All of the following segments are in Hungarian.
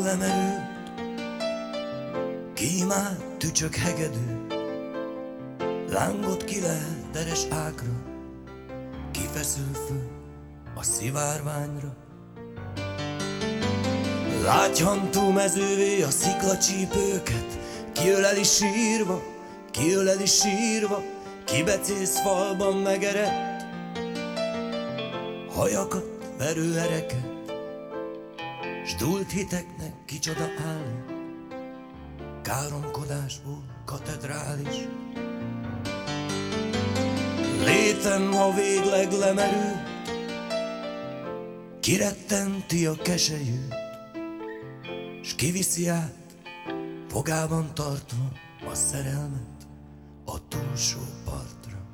lemerült, kímált tücsök hegedű, lángot kilel deres ágra, kifeszül föl a szivárványra. Lágyhantú mezővé a sziklacsípőket, kiöleli sírva, kibecész falban megerett, hajakat verő ereket, s dúlt hiteknek kicsoda állít, káromkodásból katedrális. Létem, ha végleg lemerült, kirettenti a keselyűt, s kiviszi át, fogában tartva a szerelmet a túlsó partra.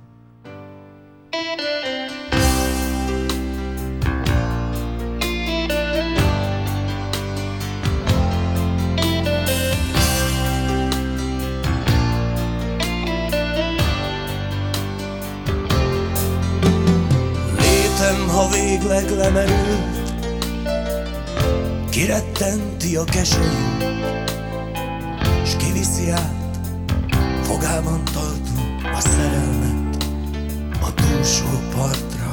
Létem, ha végleg lemerült, kirettenti a keselyűt, s kiviszi át, fogában tartva a szerelmet a túlsó partra.